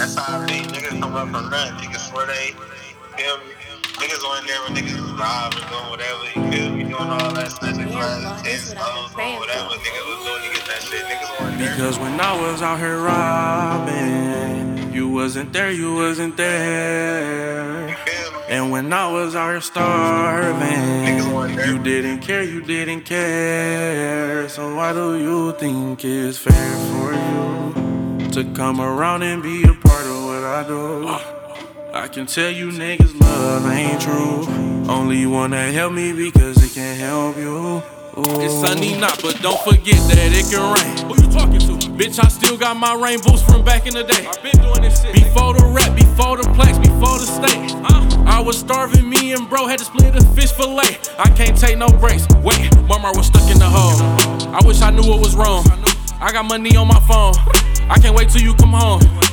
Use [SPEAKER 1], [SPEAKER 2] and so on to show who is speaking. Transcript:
[SPEAKER 1] That's how I think niggas come up from nothing. Niggas swear they feel me. Niggas on there when niggas is robbing, doing whatever, you feel me, doing all that snatching glasses, tens, clothes, doing whatever niggas was doing to get that shit. Niggas on there.
[SPEAKER 2] Because when I was out here robbing, you wasn't there, you wasn't there. And when I was out here starving, you didn't care, you didn't care. So why do you think it's fair for you to come around and be a part of what I do? I can tell you niggas love ain't true. Only wanna help me because it can help you. Ooh.
[SPEAKER 3] It's sunny not, but don't forget that it can rain. Who you talking to? Bitch, I still got my rain boots from back in the day. I been doing this shit. Before the rap, before the plex, before the state. I was starving, me and bro had to split a fish fillet. I can't take no breaks. Wait, mama was stuck in the hole. I wish I knew what was wrong. I got money on my phone. I can't wait till you come home.